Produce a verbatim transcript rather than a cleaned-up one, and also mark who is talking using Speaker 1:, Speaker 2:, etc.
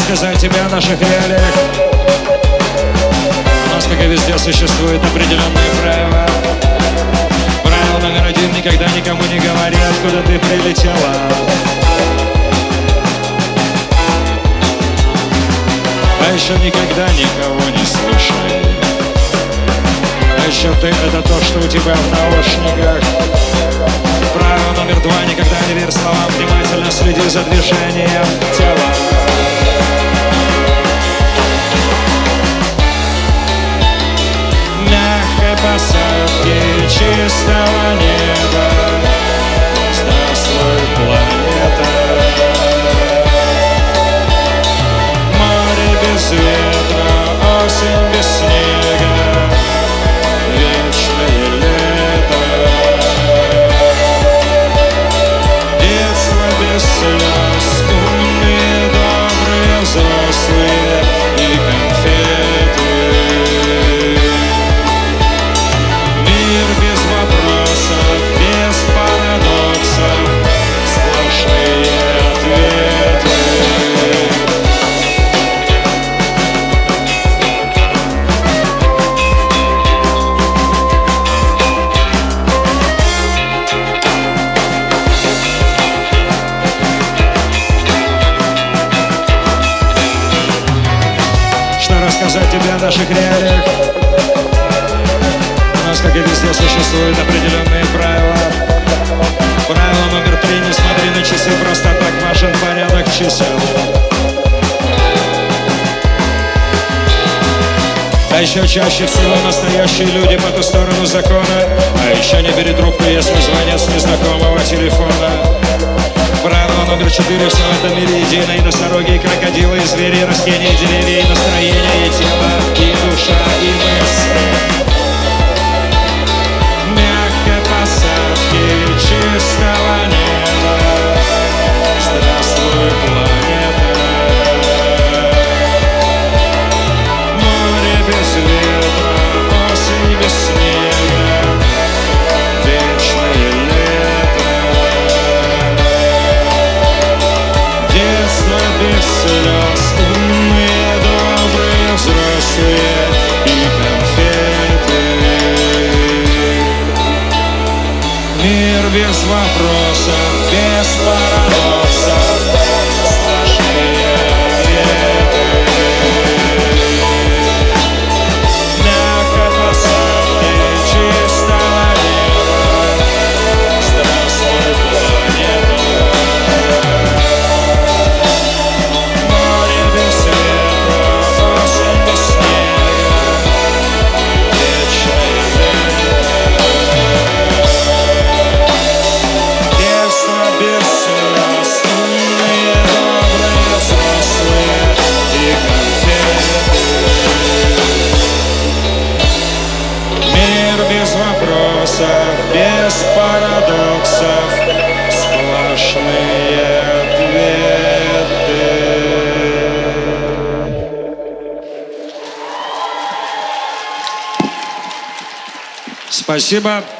Speaker 1: рассказать тебе о наших реалиях. У нас, как и везде, существуют определенные правила. Правило номер один: никогда никому не говори, откуда ты прилетела. А еще никогда никого не слушай. А еще ты — это то, что у тебя в наушниках. Правило номер два: никогда не верь словам, внимательно следи за движением тела. Мягкой посадки чистого неба. Здравствуй, планета. Море без ветра, осень без снега, вечное лето. Детство без слез, умные, добрые, взрослые и конфеты. Мир без вопросов, без парадоксов, сплошные ответы. Рассказать тебе о наших реалиях. У нас, как и везде, существуют определенные правила. Правило номер три: не смотри на часы, просто так важен порядок чисел. А еще чаще всего настоящие люди по ту сторону закона. А еще не бери трубку, если звонят с незнакомого телефона. Правило номер четыре: все в этом мире едино. И носороги, и крокодилы, и звери, и растения, и деревья, и настроение, и тело, и душа, и мысли. Мягкой посадки чистого неба. Здравствуй, планета. Море без ветра, осень без снега, вечное лето. Детство без слез, умные, добрые, взрослые и конфеты. Мир без вопросов, без парадоксов, сплошные ответы. Мягкой посадки чистого неба. Здравствуй, планета. Без парадоксов, сплошные ответы. Спасибо.